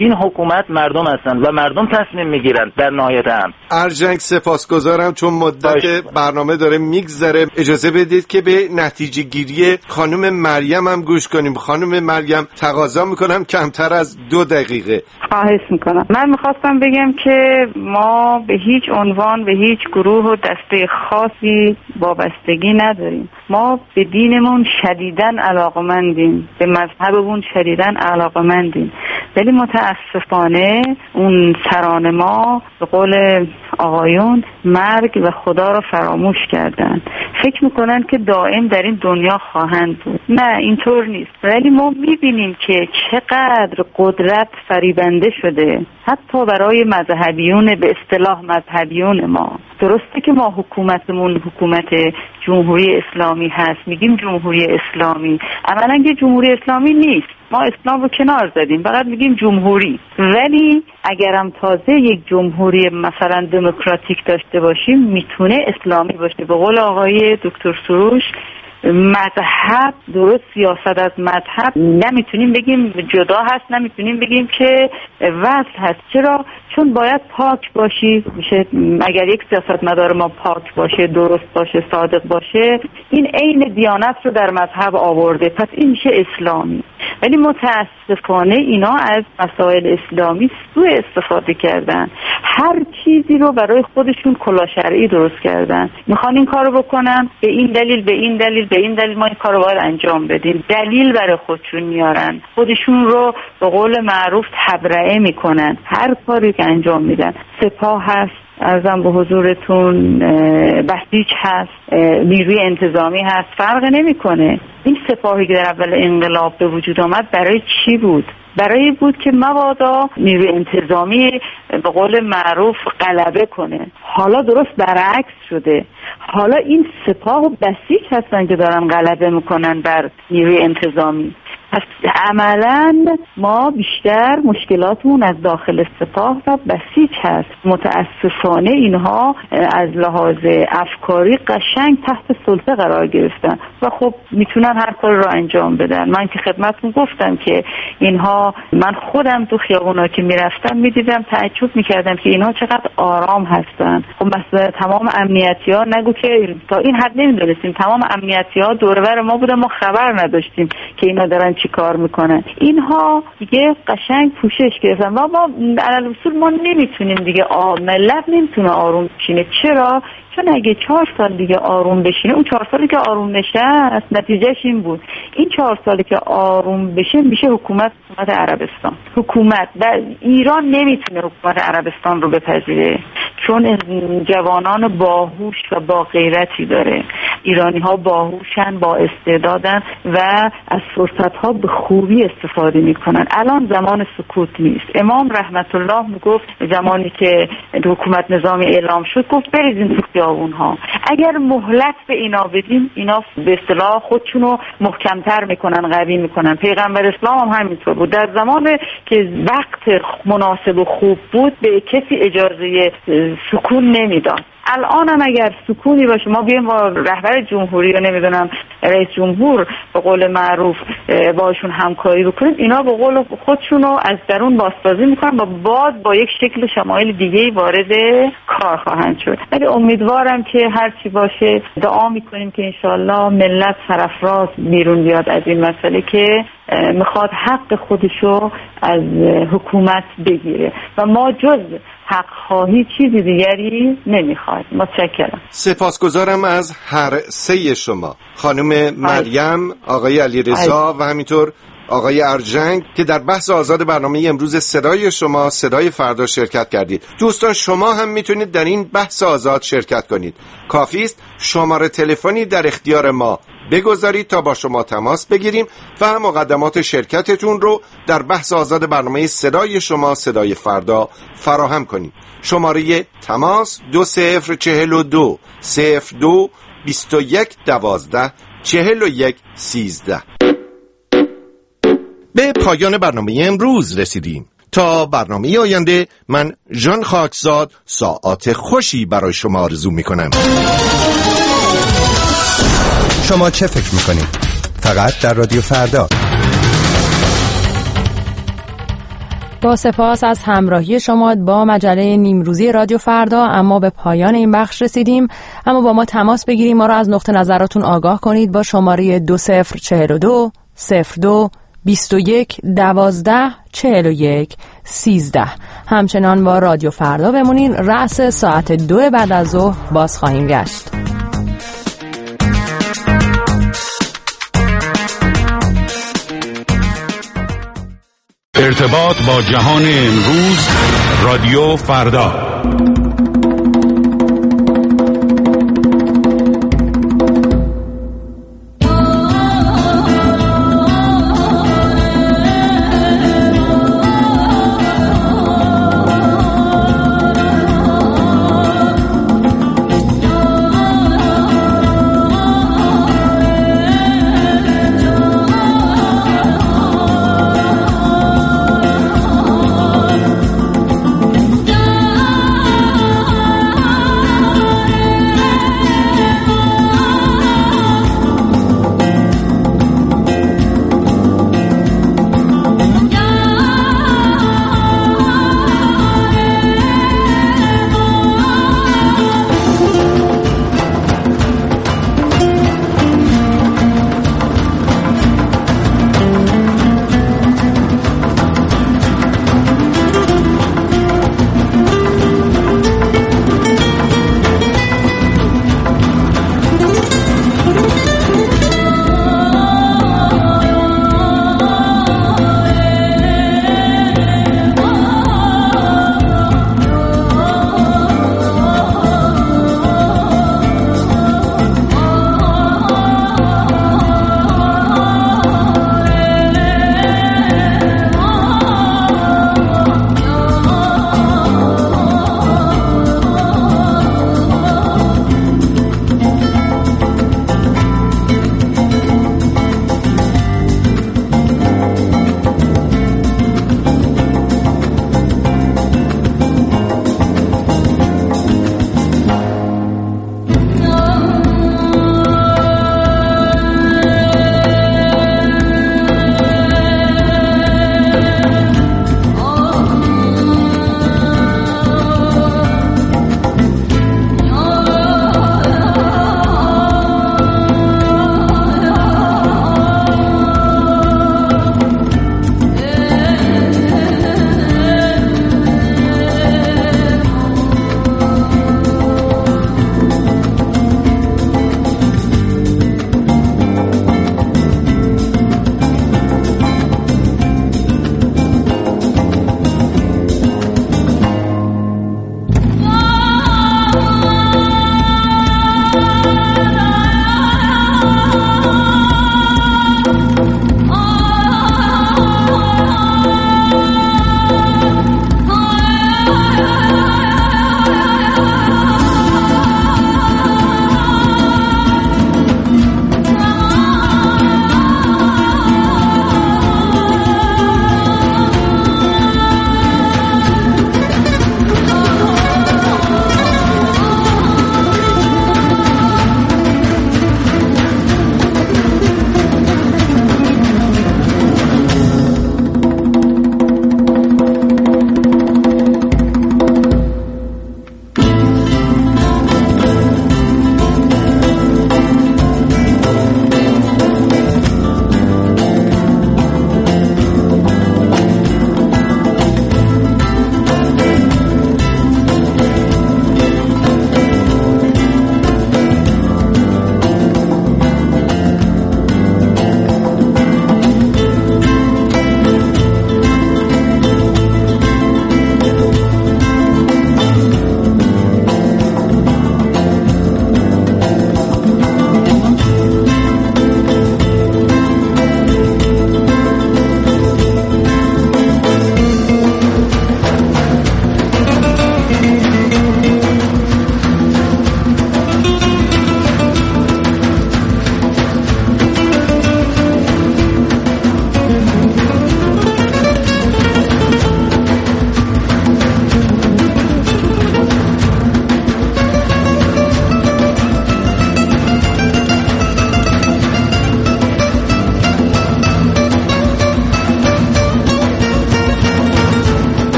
Speaker 5: این حکومت مردم هستن و مردم تصمیم میگیرن در نهایت هم.
Speaker 2: ارجنگ سپاسگزارم، چون مدت برنامه داره میگذره اجازه بدید که به نتیجه گیری خانم مریم هم گوش کنیم. خانم مریم تقاضا میکنم کمتر از دو دقیقه.
Speaker 7: خواهش میکنم. من میخواستم بگم که ما به هیچ عنوان به هیچ گروه و دسته خاصی وابستگی نداریم. ما به دینمون شدیداً علاقمندیم، به مذهبمون شدیداً علاقمندیم، ولی متاسفانه اون سران ما به قول آقایون مرگ و خدا رو فراموش کردن. فکر میکنن که دائم در این دنیا خواهند بود. نه، اینطور نیست. ولی ما میبینیم که چقدر قدرت فریبنده شده حتی برای مذهبیون به اصطلاح مذهبیون ما. درسته که ما حکومتمون حکومت جمهوری اسلامی هست، میگیم جمهوری اسلامی، عملاً که جمهوری اسلامی نیست. ما اسلام رو کنار زدیم، فقط میگیم جمهوری. ولی اگرم تازه یک جمهوری مثلا دموکراتیک داشته باشیم میتونه اسلامی باشه. به قول آقای دکتر سروش، مذهب درست سیاست از مذهب نمیتونیم بگیم جدا هست، نمیتونیم بگیم که وصل هست. چرا؟ چون باید پاک باشی. میشه اگر یک سیاستمدار ما پاک باشه، درست باشه، صادق باشه، این عین دیانت رو در مذهب آورده، پس این میشه اسلامی. ولی متاسفانه اینا از مسائل اسلامی سوء استفاده کردن، هر چیزی رو برای خودشون کلا شرعی درست کردن. میخوان این کارو بکنن، به این دلیل به این دلیل به این دلیل ما این کارو باید انجام بدیم. دلیل برای خودشون میارن، خودشون رو به قول معروف تبرئه میکنن. هر کاری که انجام میدن، سپاه هست، ارزم به حضورتون بسیج هست، نیروی انتظامی هست، فرق نمیکنه. این سپاهی که در اول انقلاب به وجود آمد برای چی بود؟ برای بود که مبادا نیروی انتظامی به قول معروف غلبه کنه. حالا درست برعکس شده. حالا این سپاه و بسیج هستن که دارن غلبه میکنن بر نیروی انتظامی. پس عملا ما بیشتر مشکلاتمون از داخل سپاه و بسیج هست. متاسفانه اینها از لحاظ افکاری قشنگ تحت سلطه قرار گرفتن و خب میتونن هر کار رو انجام بدن. من که خدمتتون گفتم که اینها، من خودم تو خیابونا که میرفتم میدیدم تعجب میکردم که اینها چقدر آرام هستن. خب مثلا تمام امنیتی ها، نگو که تا این حد نمیدونستیم، تمام امنیتی ها دور و بر ما بودن، ما خبر نداشتیم که اینا دارن چی کار میکنن. اینها دیگه قشنگ پوشش گرفتن و ما علل اصول ما نمیتونیم دیگه، ملت نمیتونه آروم بشینه. چرا؟ چون اگه چهار سال دیگه آروم بشینه، اون چهار سالی که آروم نشست نتیجهش این بود. این چهار سالی که آروم بشه میشه حکومت حکومت عربستان. حکومت و ایران نمیتونه حکومت عربستان رو بپذیره، چون جوانان باهوش و با غیرتی داره. ایرانی ها باهوشن، با استعدادن و از فرصت ها به خوبی استفاده میکنن. الان زمان سکوت نیست. امام رحمت الله میگفت زمانی که حکومت نظامی اعلام شد، گفت بریزین تو خیابون ها. اگر مهلت به اینا بدیم، اینا به اصطلاح خودشونو محکمتر میکنن، قوی میکنن. پیغمبر اسلام هم همینطور بود. در زمان که وقت مناسب و خوب بود به کسی اجازه سکون نمیداد. الان هم اگر سکونی باشه، ما بیایم با رهبر جمهوری یا نمیدونم رئیس جمهور به قول معروف باشون همکاری بکنیم، اینا به قول خودشونو از درون بازسازی میکنن و باز با یک شکل شمایل دیگه وارد کار خواهند شد. ولی امیدوارم که هر چی باشه دعا میکنیم که انشالله ملت سرفراز بیرون بیاد از این مسئله که میخواد حق خودشو از حکومت بگیره و ما جز حق خواهی چیزی دیگری نمیخواد. متشکرم.
Speaker 2: سپاسگزارم از هر سه شما، خانم مریم، آقای علیرضا و همینطور آقای ارجنگ که در بحث آزاد برنامه امروز صدای شما صدای فردا شرکت کردید. دوستان شما هم میتونید در این بحث آزاد شرکت کنید. کافی است شماره تلفنی در اختیار ما بگذارید تا با شما تماس بگیریم و مقدمات شرکتتون رو در بحث آزاد برنامه صدای شما صدای فردا فراهم کنیم. شماره تماس دو صفر چهل و دو صفر دو بیست و یک دوازده چهل و یک سیزده. به پایان برنامه امروز رسیدیم. تا برنامه آینده من ژان خاکزاد ساعات خوشی برای شما آرزو میکنم.
Speaker 9: شما چه فکر میکنید؟ فقط در رادیو فردا.
Speaker 3: با سپاس از همراهی شما با مجله نیمروزی رادیو فردا. اما به پایان این بخش رسیدیم. اما با ما تماس بگیرید، ما را از نقطه نظراتون آگاه کنید با شماره دو صفر چهل و دو صفر دو بیست و یک دوازده چهل و یک سیزده. همچنان با رادیو فردا بمونین. رأس ساعت دو بعد از ظهر باز خواهیم گشت.
Speaker 10: ارتباط با جهان امروز، رادیو فردا.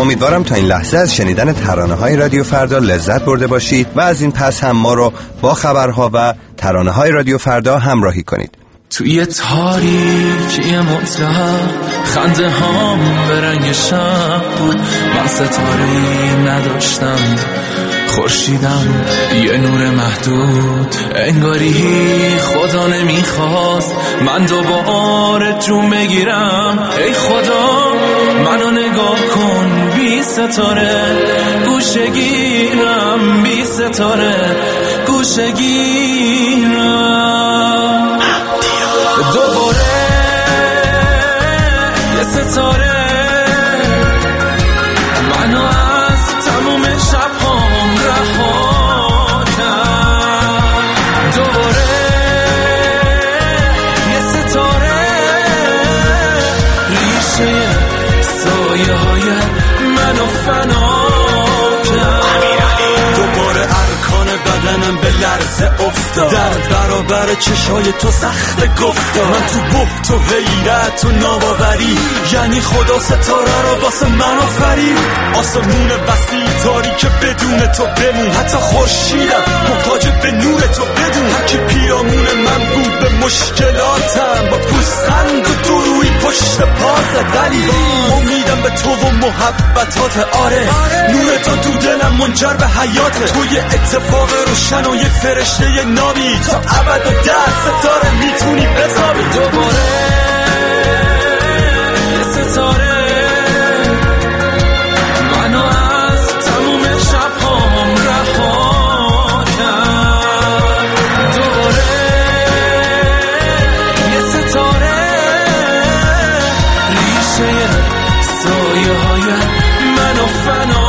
Speaker 9: امیدوارم تا این لحظه از شنیدن ترانه‌های رادیو فردا لذت برده باشید و از این پس هم ما رو با خبرها و ترانه‌های رادیو فردا همراهی کنید.
Speaker 11: توی تاریکی مطلق خنده هام به رنگ شب بود، من ستاره‌ای نداشتم، خورشیدم یه نور محدود، انگاری خدا نمیخواست من دوباره جون بگیرم. ای خدا منو نگاه کن بی ستاره، گوشه گیرم بی ستاره، گوشه گیرم دوباره یه ستاره منو از تموم شب‌هام رها کرد. دوباره یه ستاره ریشه سایه های منو فنا کرد.
Speaker 12: دوباره ارکان بدنم به لرزه افتاد، در برابر چشای تو سخت گفتار. من تو بحت و حیرت و ناباوری، یعنی خدا ستاره رو واسه من آفرید. آسمون وسیع تاریک بدون تو بمون، حتی خورشیدم محتاج به نور تو بدون. هرکی پیرامون من بود به مشکلاتم، با پوستند و دروی پشت پازه، ولی امیدم به تو و محبتات. آره نور تو تو دلم منجر به حیاته، تو یه اتفاق روشن و یه فرشته یه نامی، تا ابد و در ستاره میتونی بزابی.
Speaker 11: دوباره یه ستاره منو از تموم شب‌هام رها کرد. دوباره یه ستاره ریشه سایه های منو فنا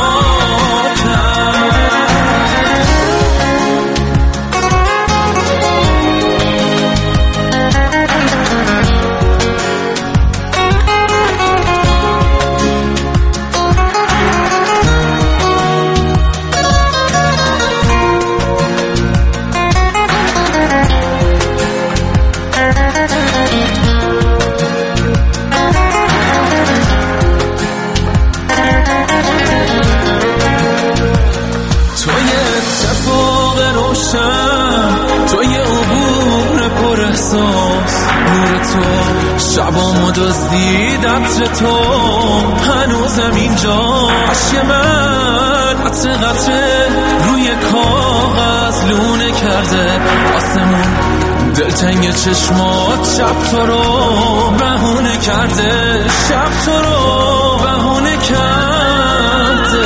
Speaker 11: شبامو دزدید عطر تو، هنوزم اینجا عشق من قطره قطره روی کاغذ لونه کرده. آسمون دلتنگ چشمات شب تو رو بهونه کرده، شب تو رو بهونه کرده.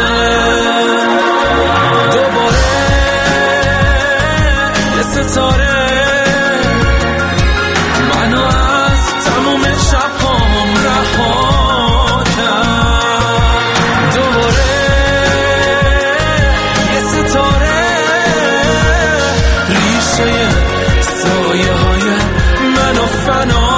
Speaker 11: دوباره یه ستاره منو از تموم شب‌هام رها کرد. دوباره یه ستاره ریشه سایه های منو فنا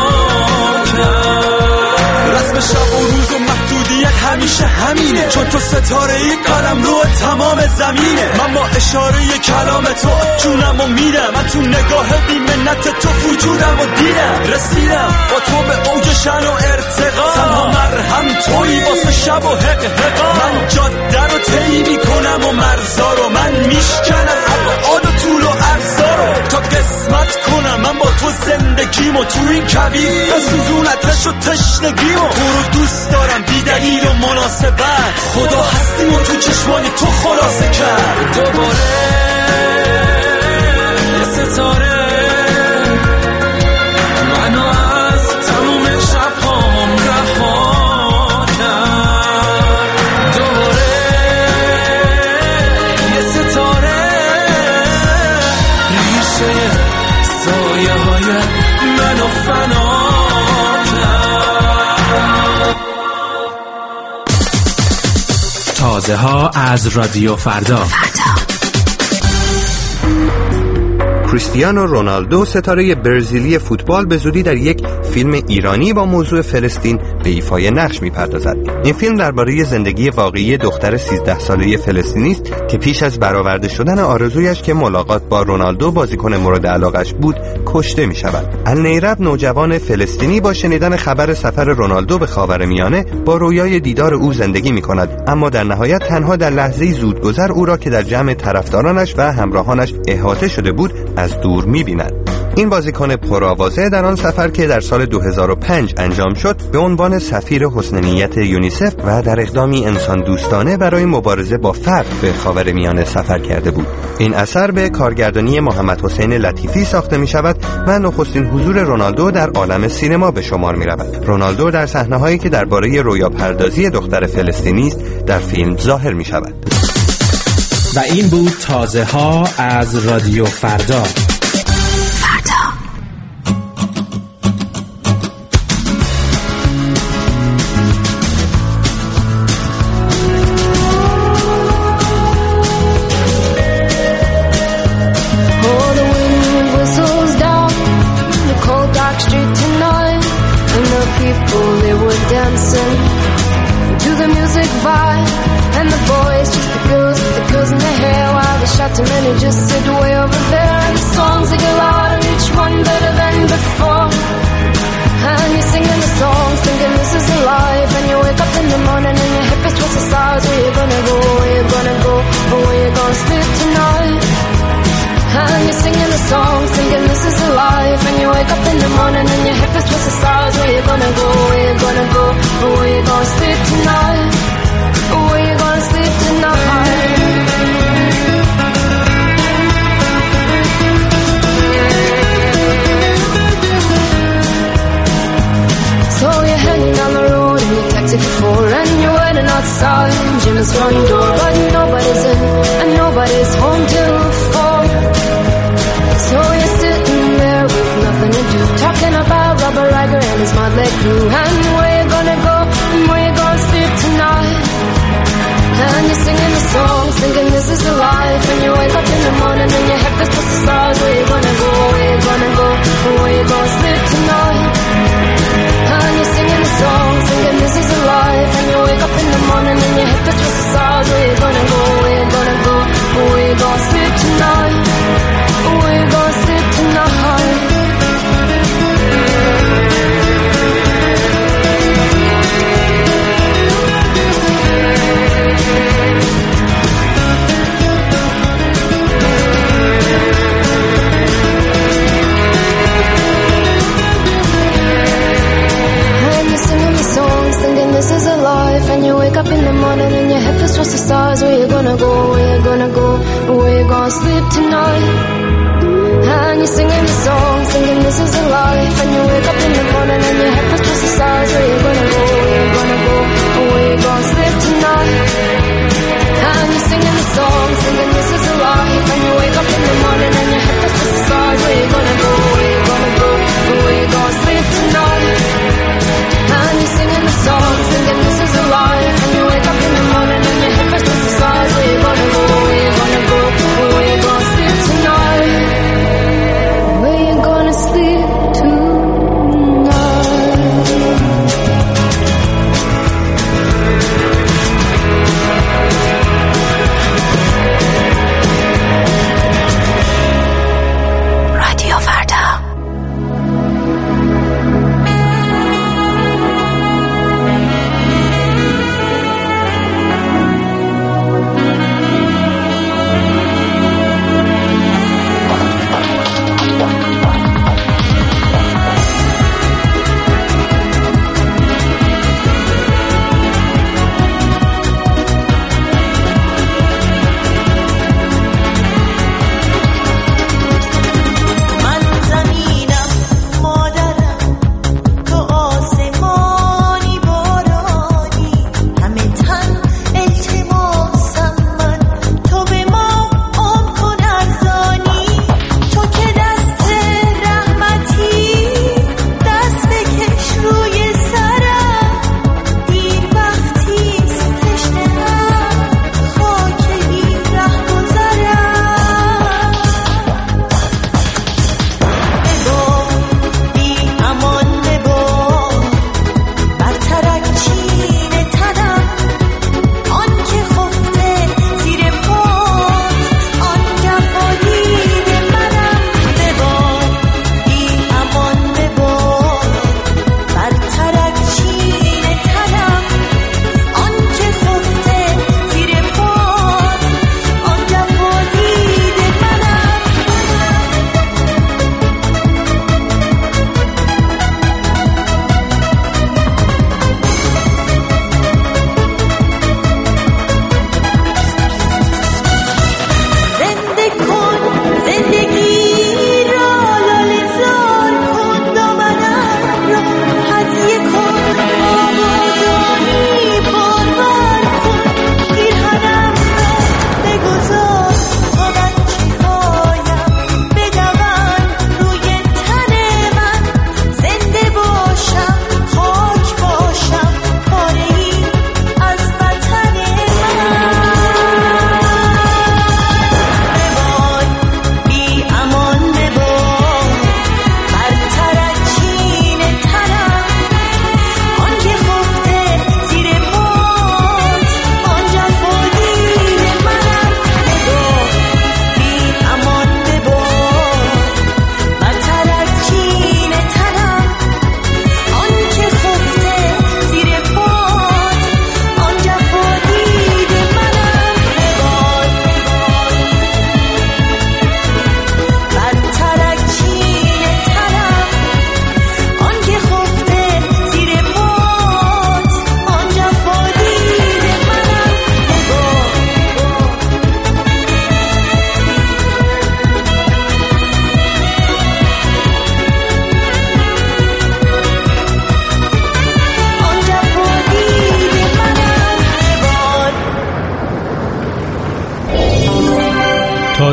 Speaker 11: کرد. رسم شب و روز و محدودیت همیشه همینه، چون تو ستاره ای قلم رو تمام زمینه. من با اشاره کلام تو جونم و میرم، من تو نگاه بی منت تو وجودم و دیدم. رسیدم با تو به اوج شن و ارتقا، تنها مرهم تویی واسه شب و حق حقا. من جاده رو طی میکنم و مرزا رو من میشکنم، ابعاد و طول و عرضا رو تا قسمت کنم. من با تو زندگیمو تو این کویر بسوزونتش و تشنگیمو. تو رو دوست دارم بی دلیل و مناسبت، خدا هستیم و تو چشمانی تو خلاصه کرد. دوباره یه ستاره منو از تموم شب‌هام رها کرد. دوباره یه ستاره ریشه سایه های منو فنا کرد.
Speaker 13: تازه ها از رادیو فردا.
Speaker 9: کریستیانو رونالدو ستاره برزیلی فوتبال به زودی در یک فیلم ایرانی با موضوع فلسطین به ایفای نقش می‌پردازد. این فیلم درباره زندگی واقعی دختر سیزده ساله فلسطینی است که پیش از برآورده شدن آرزویش که ملاقات با رونالدو بازیکن مورد علاقش بود کشته می‌شود. النیرب نوجوان فلسطینی با شنیدن خبر سفر رونالدو به خاورمیانه با رویای دیدار او زندگی می‌کند، اما در نهایت تنها در لحظه‌ای زودگذر او را که در جمع طرفدارانش و همراهانش احاطه شده بود از دور می‌بیند. این بازیکن پرآوازه در آن سفر که در سال دو هزار و پنج انجام شد به عنوان سفیر حسن نیت یونیسف و در اقدامی انسان دوستانه برای مبارزه با فقر به خاورمیانه سفر کرده بود. این اثر به کارگردانی محمد حسین لطیفی ساخته می شود و نخستین حضور رونالدو در عالم سینما به شمار می رود. رونالدو در صحنه‌هایی که درباره رویاپردازی دختر فلسطینی است در فیلم ظاهر می شود.
Speaker 13: و این بود تازه ها از رادیو فردا.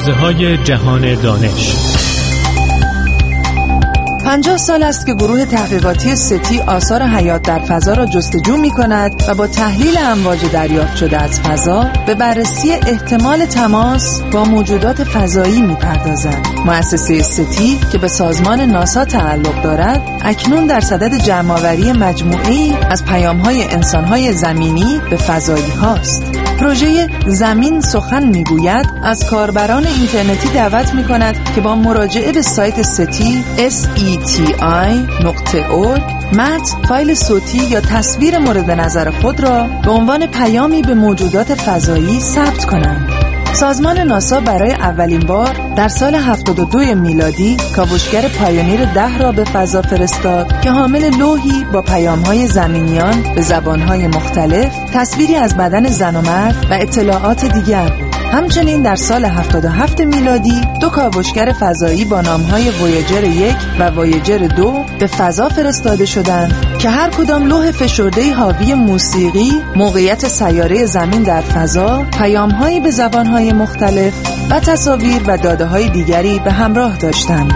Speaker 14: تازه‌های جهان دانش.
Speaker 15: پنجاه سال است که گروه تحقیقاتی ستی آثار حیات در فضا را جستجو می کند و با تحلیل امواج دریافت شده از فضا به بررسی احتمال تماس با موجودات فضایی می پردازد. مؤسسه ستی که به سازمان ناسا تعلق دارد اکنون در صدد جمع‌آوری مجموعه‌ای از پیام‌های انسان‌های زمینی به فضایی هاست. پروژه زمین سخن میگوید از کاربران اینترنتی دعوت می کند که با مراجعه به سایت ستی اس ای تی آی نقطه اورگ متن، فایل صوتی یا تصویر مورد نظر خود را به عنوان پیامی به موجودات فضایی ثبت کنند. سازمان ناسا برای اولین بار در سال هفتاد و دو میلادی کاوشگر پایونیر ده را به فضا فرستاد که حامل لوحی با پیام‌های زمینیان به زبان‌های مختلف، تصویری از بدن زن و مرد و اطلاعات دیگر بود. همچنین در سال هفتاد و هفت میلادی دو کاوشگر فضایی با نام‌های وویجر یک و وویجر دو به فضا فرستاده شدند که هر کدام لوح فشرده‌ای حاوی موسیقی، موقعیت سیاره زمین در فضا، پیام‌هایی به زبان‌های مختلف و تصاویر و داده‌های دیگری به همراه داشتند.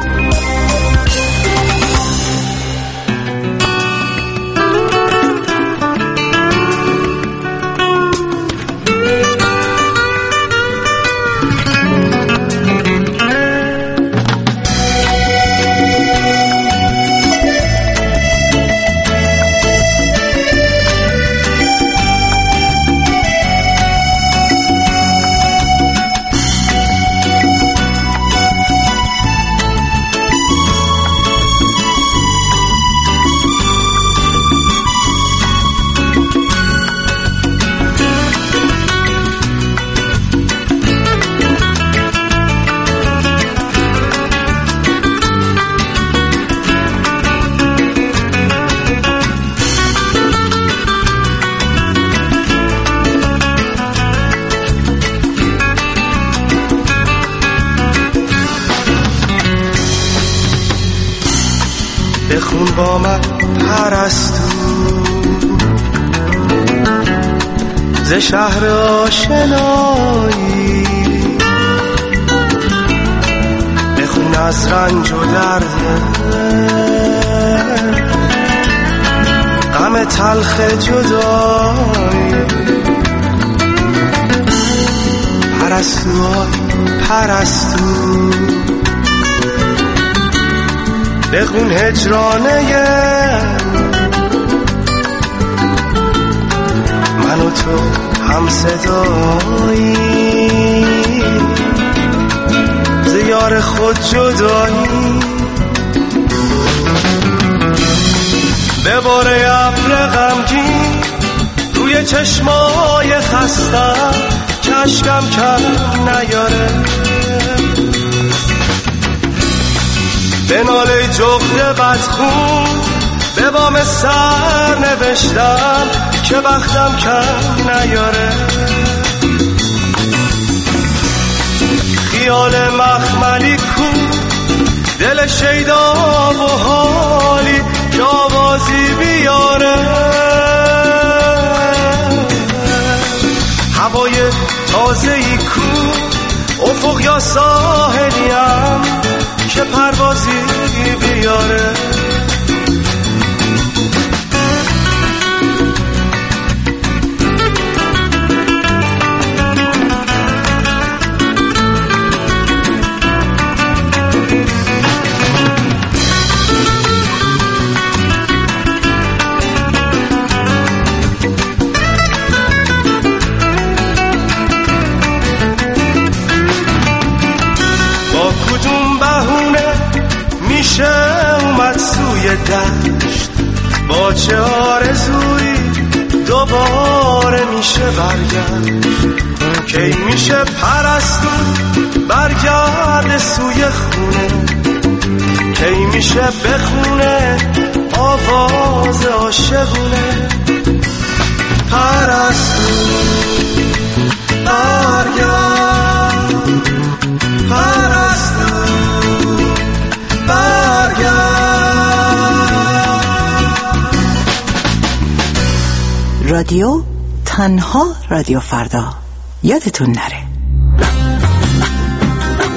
Speaker 16: بخون با من پرستو ز شهر آشنایی، بخون از رنج و درد غم تلخ جدایی. پرستو پرستو بخون هجرانه من و تو هم صدایی، ز یار خود جدایی. به باره ابر غمگین روی چشمای خستم که اشکم کم نیاره، به ناله جغد بدخون به بام سر نوشتم که بختم کم نیاره. خیال مخملی کو دل شیدا و حالی که آوازی بیاره. هوای تازه‌ای کو افق یا ساحلیم که پروازی بیاره. میشه اومد سوی دشت، با چه آرزویی دوباره میشه برگشت. کی میشه پرستو برگرد سوی خونه، کی میشه بخونه آواز عاشقونه. پرستو برگرد، پرستو
Speaker 17: رادیو تنها رادیو فردا، یادتون نره.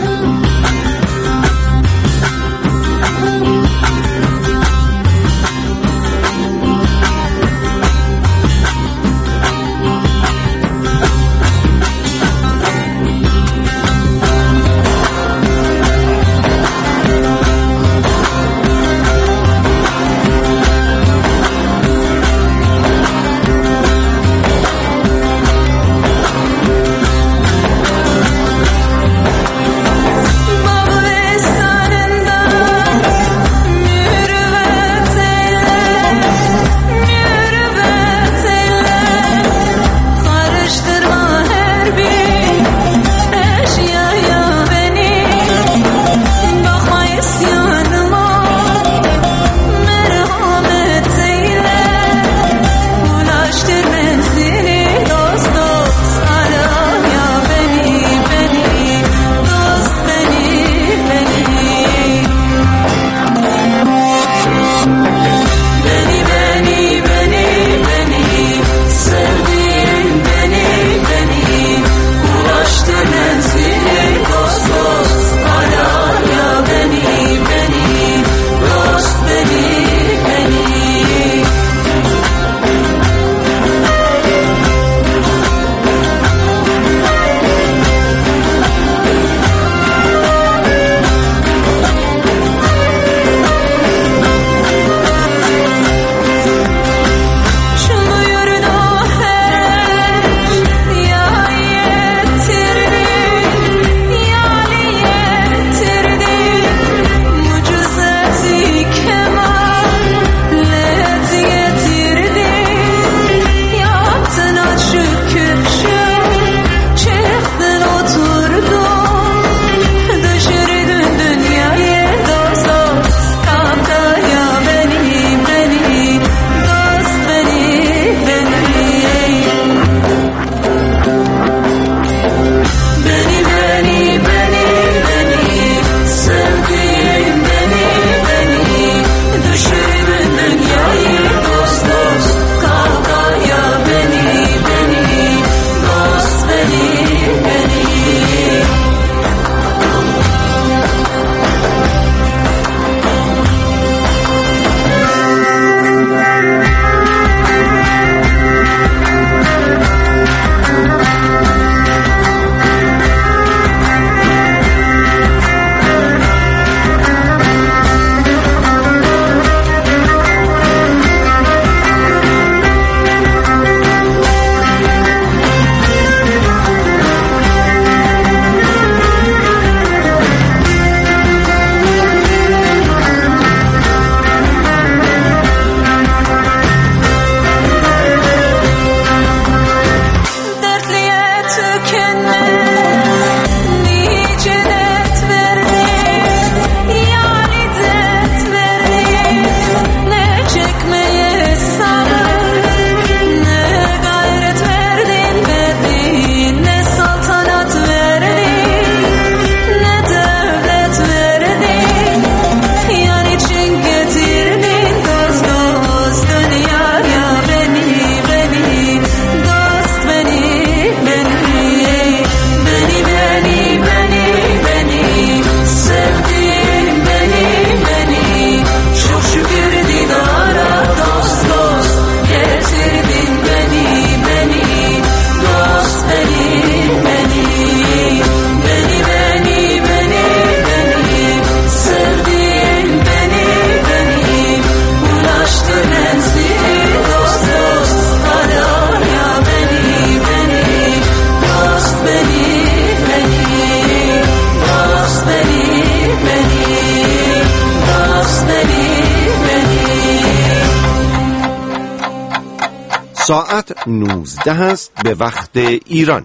Speaker 2: ساعت نوزده است به وقت ایران.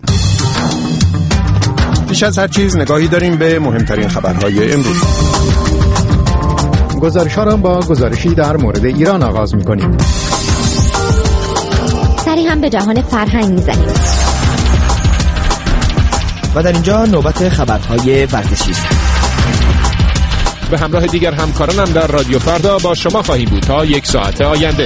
Speaker 17: پیش از هر چیز نگاهی داریم به مهمترین خبرهای امروز.
Speaker 18: گزارش ها را با گزارشی در مورد ایران آغاز می‌کنیم.
Speaker 19: سری هم به جهان فرهنگ می‌زنیم.
Speaker 6: و در اینجا نوبت خبرهای ورزشی است.
Speaker 14: به همراه دیگر همکارانم در رادیو فردا با شما خواهیم بود تا یک ساعت آینده.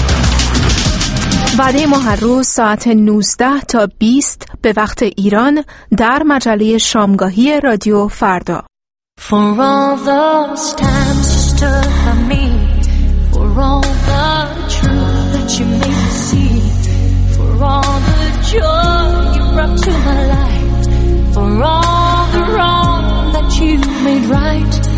Speaker 20: وعده ما هر روز ساعت نوزده تا بیست به وقت ایران در مجله شامگاهی رادیو فردا.
Speaker 21: For all those times you stood by me, for all the truth that you made me see, for all the joy you brought to my life, for all the wrong that you made right.